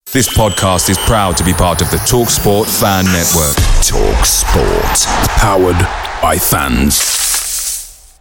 This podcast is proud to be part of the TalkSport Fan Network. TalkSport. Powered by fans.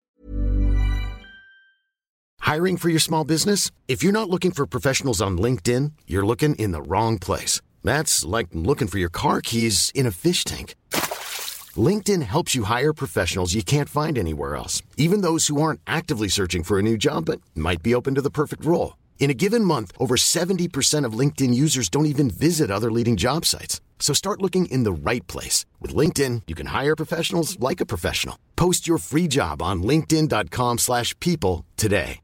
Hiring for your small business? If you're not looking for professionals on LinkedIn, you're looking in the wrong place. That's like looking for your car keys in a fish tank. LinkedIn helps you hire professionals you can't find anywhere else, even those who aren't actively searching for a new job but might be open to the perfect role. In a given month, over 70% of LinkedIn users don't even visit other leading job sites. So start looking in the right place. With LinkedIn, you can hire professionals like a professional. Post your free job on linkedin.com/people today.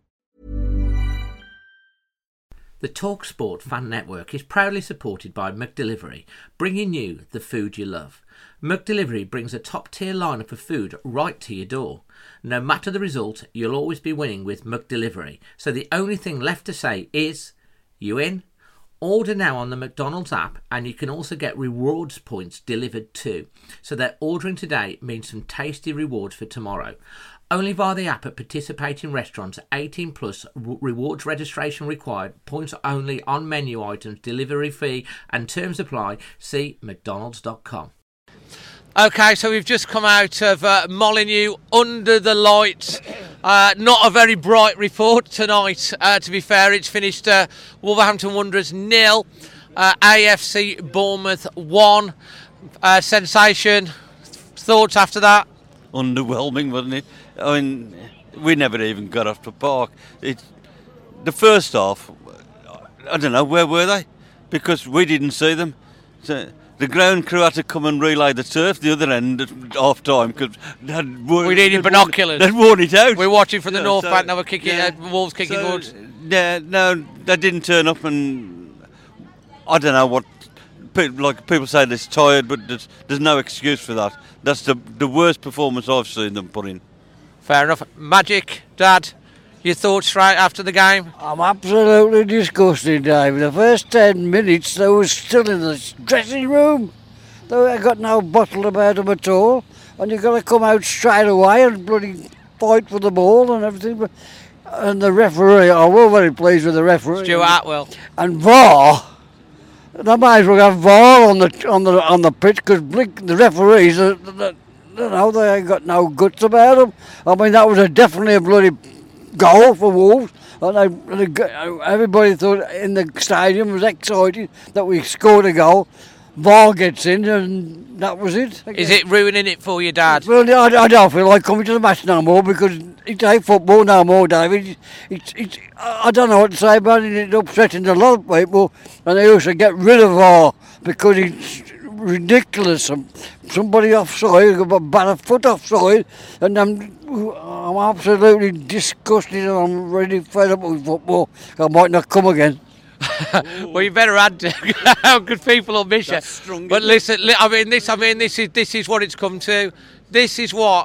The TalkSport Fan Network is proudly supported by McDelivery, bringing you the food you love. McDelivery brings a top-tier lineup of food right to your door. No matter the result, you'll always be winning with McDelivery. So the only thing left to say is, you in? Order now on the McDonald's app, and you can also get rewards points delivered too. So that ordering today means some tasty rewards for tomorrow. Only via the app at participating restaurants. 18 plus, rewards registration required, points only on menu items, delivery fee and terms apply. See mcdonalds.com. Okay, so we've just come out of Molineux under the lights. Not a very bright report tonight, to be fair. It's finished Wolverhampton Wanderers 0, AFC Bournemouth 1. Sensation, thoughts after that? Underwhelming, wasn't it? I mean, we never even got off the park. The first half, I don't know, where were they? Because we didn't see them. So, the ground crew had to come and relay the turf the other end at half time because we needed binoculars. They'd worn it out. We're watching from the north bank. Now we're kicking Wolves kicking towards. Yeah, no, they didn't turn up, and I don't know what. Like people say, they're tired, but there's no excuse for that. That's the worst performance I've seen them put in. Fair enough. Magic, Dad, your thoughts straight after the game? I'm absolutely disgusted, Dave. The first 10 minutes, they were still in the dressing room. They got no bottle about them at all. And you've got to come out straight away and bloody fight for the ball and everything. And the referee, I was very pleased with the referee. Stuart Atwell. And VAR. They might as well have VAR on the pitch because the referees, they ain't got no guts about them. I mean, that was definitely a bloody goal for Wolves. And everybody thought in the stadium was excited that we scored a goal. VAR gets in and that was it. Is it ruining it for you, Dad? Well, I don't feel like coming to the match no more because it ain't football no more, David. I don't know what to say about it. It's upsetting a lot of people, and they also get rid of VAR because it's ridiculous. Somebody offside, about a foot offside, and I'm absolutely disgusted and I'm really fed up with football. I might not come again. Well, you better add to how good people will miss you. But listen, this is what it's come to. This is what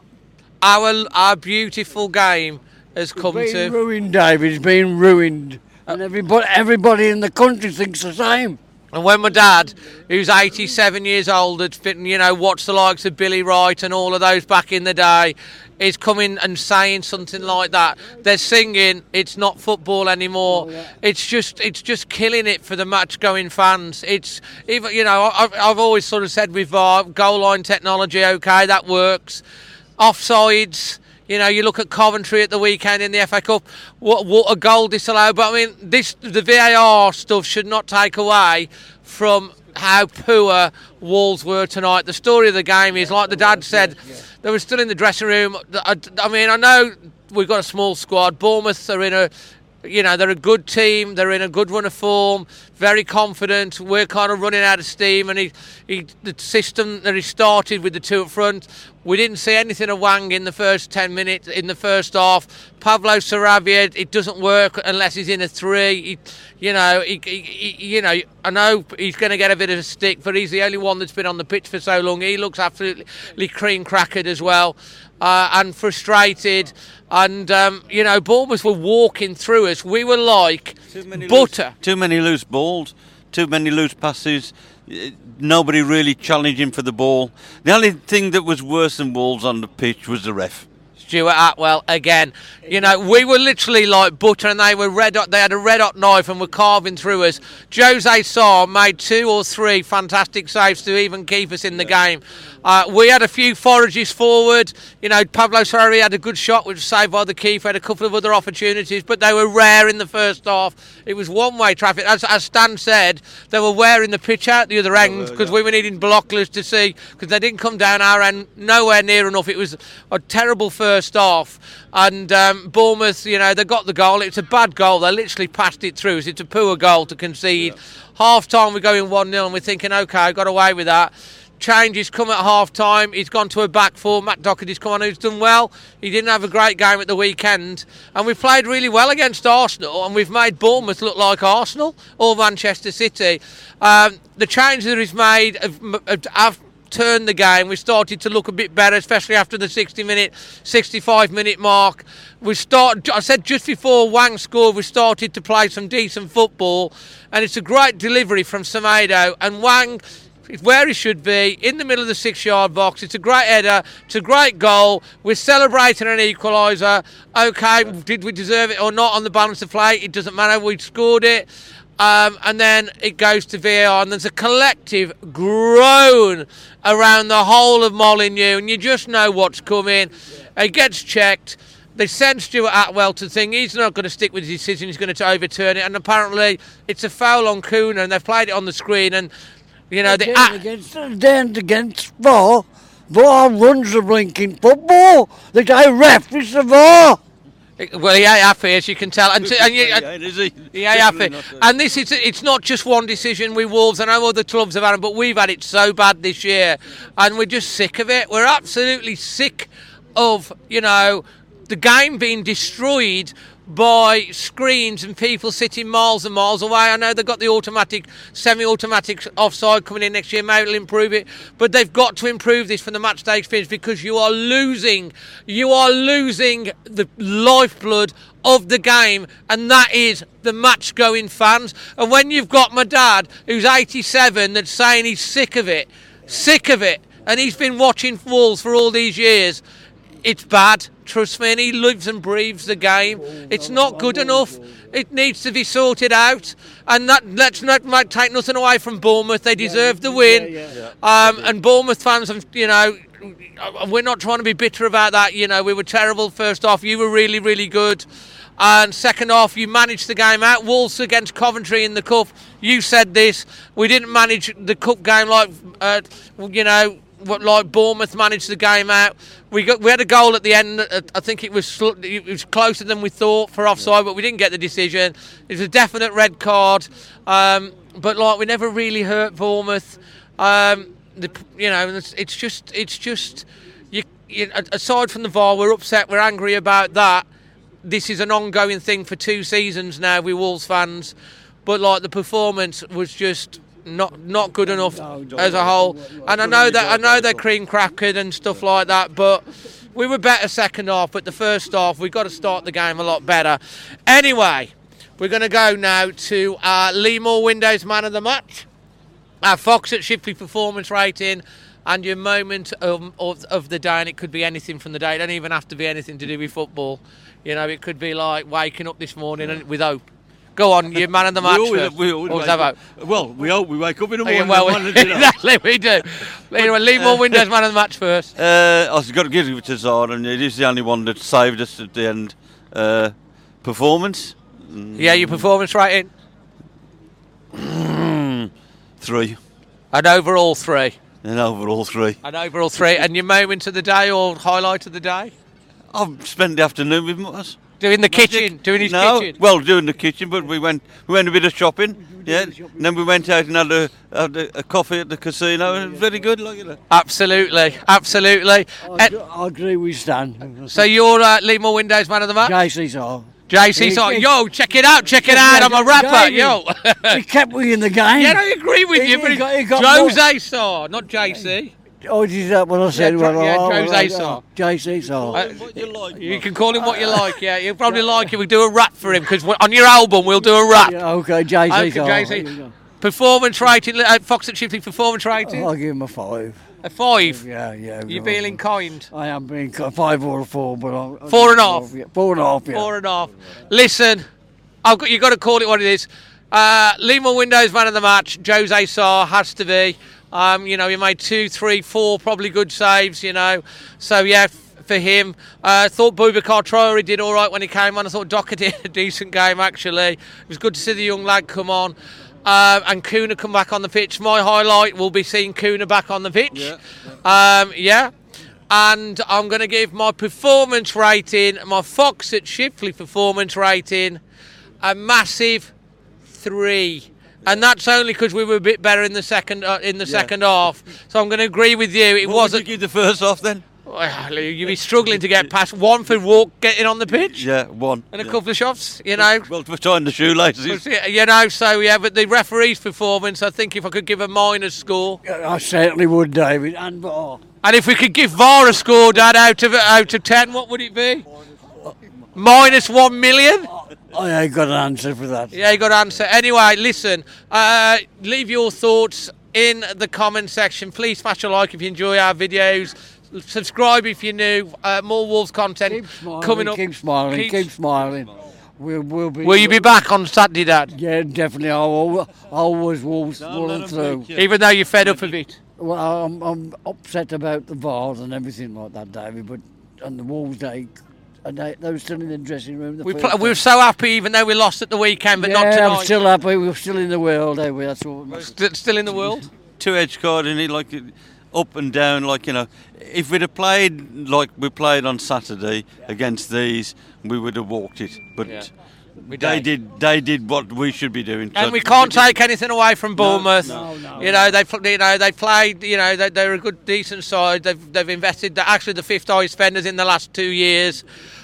our beautiful game has come to. It's been ruined, David. It's been ruined, and everybody in the country thinks the same. And when my dad, who's 87 years old, had watched the likes of Billy Wright and all of those back in the day, is coming and saying something like that, they're singing it's not football anymore. Oh, yeah. It's just killing it for the match-going fans. It's even I've always sort of said with VAR, goal line technology, okay, that works. Offsides. You look at Coventry at the weekend in the FA Cup, what a goal disallowed. But I mean, the VAR stuff should not take away from how poor Wolves were tonight. The story of the game is, like the dad said, they were still in the dressing room. I mean, I know we've got a small squad. Bournemouth are they're a good team. They're in a good run of form, very confident. We're kind of running out of steam, and the system that he started with the two up front, we didn't see anything of Wang in the first 10 minutes in the first half. Pablo Sarabia, it doesn't work unless he's in a three. I know he's going to get a bit of a stick, but he's the only one that's been on the pitch for so long. He looks absolutely cream-crackered as well, and frustrated. And, Bournemouth were walking through us. We were like butter. Too many loose balls, too many loose passes. Nobody really challenging for the ball. The only thing that was worse than Wolves on the pitch was the ref. Stuart Atwell again. You know, we were literally like butter and they were red hot. They had a red hot knife and were carving through us. Jose Sarr made 2 or 3 fantastic saves to even keep us in the game. We had a few forages forward. You know, Pablo Sarri had a good shot, which was saved by the keeper. Had a couple of other opportunities, but they were rare in the first half. It was one-way traffic. As Stan said, they were wearing the pitch out the other end because we were needing binoculars to see, because they didn't come down our end nowhere near enough. It was a terrible first half. And Bournemouth, you know, they got the goal. It's a bad goal. They literally passed it through. So it's a poor goal to concede. Yeah. Half-time, we're going 1-0 and we're thinking, OK, got away with that. Changes come at half-time. He's gone to a back four. Matt Doherty's come on, who's done well. He didn't have a great game at the weekend. And we've played really well against Arsenal, and we've made Bournemouth look like Arsenal or Manchester City. The changes that he's made have turned the game. We started to look a bit better, especially after the 65-minute mark. I said just before Wang scored, we started to play some decent football, and it's a great delivery from Semedo, and Wang is where he should be, in the middle of the 6-yard box. It's a great header, it's a great goal. We're celebrating an equaliser. OK, did we deserve it or not on the balance of play? It doesn't matter, we scored it. And then it goes to VAR, and there's a collective groan around the whole of Molineux, and you just know what's coming. It gets checked. They send Stuart Atwell to the thing. He's not going to stick with his decision. He's going to overturn it, and apparently it's a foul on Kuna, and they've played it on the screen. And you know, against VAR. VAR runs the blinking football. The guy ref is the VAR. Well, he ain't happy, as you can tell. And he ain't happy. And it's not just one decision with Wolves. I know other clubs have had it, but we've had it so bad this year. And we're just sick of it. We're absolutely sick of, you know, the game being destroyed by screens and people sitting miles and miles away. I know they've got the semi-automatic offside coming in next year. Maybe it'll improve it, but they've got to improve this from the match day experience, because you are losing the lifeblood of the game, and that is the match-going fans. And when you've got my dad, who's 87, that's saying he's sick of it, and he's been watching Wolves for all these years, it's bad. Trust me, and he lives and breathes the game. It's not good enough. It needs to be sorted out. And let's not take nothing away from Bournemouth. They deserve the win. And Bournemouth fans, you know, we're not trying to be bitter about that. You know, we were terrible first half. You were really, really good. And second half, you managed the game out. Wolves against Coventry in the Cup. You said this. We didn't manage the Cup game like Bournemouth managed the game out. We had a goal at the end. I think it was closer than we thought for offside, but we didn't get the decision. It was a definite red card. But like, we never really hurt Bournemouth. It's just aside from the VAR, we're upset. We're angry about that. This is an ongoing thing for 2 seasons now with Wolves fans. But like, the performance was just not good enough as a whole. And I know they're cream crackered and stuff like that, but we were better second half. But the first half, we've got to start the game a lot better. Anyway, we're going to go now to Lee Moore Windows Man of the Match, our Fox at Shipley performance rating, and your moment of the day. And it could be anything from the day. It don't even have to be anything to do with football. You know, it could be like waking up this morning and with hope. Go on, you're man of the match. We always have hope. Well, we hope we wake up in the morning. Exactly, we do. Anyway, Lee Moore Windows man of the match first. I've got to give it to Zara, and it is the only one that saved us at the end. Performance. Yeah, your performance rating? 3. An overall 3. An overall 3. And your moment of the day or highlight of the day? I've spent the afternoon with Mutters. Doing his kitchen? Well, doing the kitchen, but we went a bit of shopping, and then we went out and had a coffee at the casino, and it was very good, like, you know. Absolutely. I agree with Stan. So you're Lee Moore Windows man of the match? JC Sarr. Yo, check it out, I'm a rapper, yo. He kept me in the game. Yeah, I agree with you, but Jose Sarr, not JC. Oh, is that what I said? Jose Sarr. JC Sarr. You can call him what you like, yeah. You'll probably like it. We'll do a rap for him, because on your album we'll do a rap. Yeah, okay, JC Sarr. Performance rating, Fox at Shipley performance rating? I'll give him a 5. A 5? Yeah. You're feeling kind. I am being 5 or a 4, but I'm 4.5. 4.5. Yeah. 4.5. Listen, you've got to call it what it is. Lima Windows man of the match. Jose Sarr has to be. He made 2, 3, 4 probably good saves. So yeah. For him, I thought Boubacar Traoré did all right when he came on. I thought Docker did a decent game actually. It was good to see the young lad come on. And Kuna come back on the pitch. My highlight will be seeing Kuna back on the pitch. Yeah. And I'm going to give my performance rating, my Fox at Shipley performance rating, a massive 3. And that's only because we were a bit better in the second half. So I'm going to agree with you. What would you give the first half then? Well, you'd be struggling to get past 1 for Walk getting on the pitch. Yeah, 1. And a couple of shots, Well, we're tying the shoelaces. But the referee's performance, I think if I could give a minus score. I certainly would, David, and VAR. And if we could give VAR a score, Dad, out of 10, what would it be? Minus 1 million? I ain't got an answer for that. Yeah, you got an answer. Anyway, listen, leave your thoughts in the comment section. Please smash a like if you enjoy our videos. Subscribe if you're new. More Wolves content coming up. Keep smiling. We'll be. Will you be back on Saturday, Dad? Yeah, definitely. I'll always Wolves through. Even though you're fed up of it. Well, I'm upset about the VARs and everything like that, David. But on the Wolves day, they were still in the dressing room. We were so happy, even though we lost at the weekend, but not tonight. I'm still happy. We're still in the world, are we? That's all. Still in the world. 2-edged card, in it, like up and down, if we'd have played like we played on Saturday against these, we would have walked it. But they did what we should be doing. And we can't take anything away from Bournemouth. No. They played. They're a good, decent side. They've invested actually the 5th highest spenders in the last 2 years.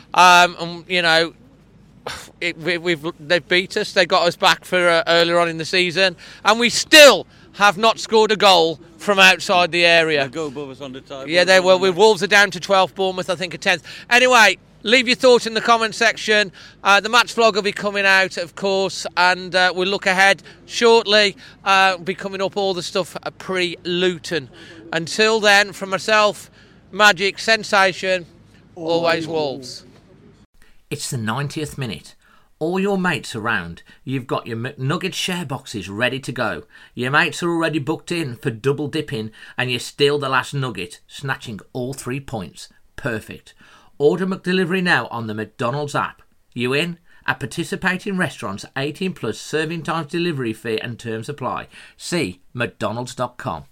They've beat us. They got us back for earlier on in the season, and we still have not scored a goal from outside the area. They go above us on the table. Yeah, they will. Wolves are down to 12th, Bournemouth I think are 10th. Anyway, leave your thoughts in the comment section. The match vlog will be coming out, of course, and we'll look ahead shortly. Be coming up all the stuff pre-Luton. Until then, from myself, Magic, Sensation, always Wolves. It's the 90th minute. All your mates around. You've got your McNugget share boxes ready to go. Your mates are already booked in for double dipping and you steal the last nugget, snatching all 3 points. Perfect. Order McDelivery now on the McDonald's app. You in? At participating restaurants, 18 plus serving times, delivery fee and terms apply. See mcdonalds.com.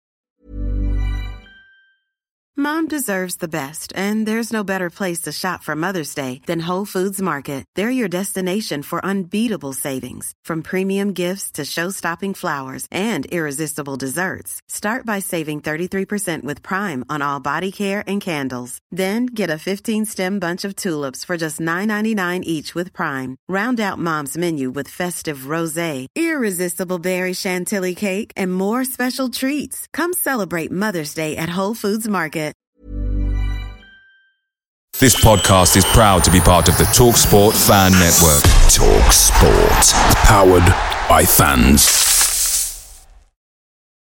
Mom deserves the best, and there's no better place to shop for Mother's Day than Whole Foods Market. They're your destination for unbeatable savings, from premium gifts to show-stopping flowers and irresistible desserts. Start by saving 33% with Prime on all body care and candles. Then get a 15-stem bunch of tulips for just $9.99 each with Prime. Round out Mom's menu with festive rosé, irresistible berry chantilly cake, and more special treats. Come celebrate Mother's Day at Whole Foods Market. This podcast is proud to be part of the TalkSport Fan Network. TalkSport. Powered by fans.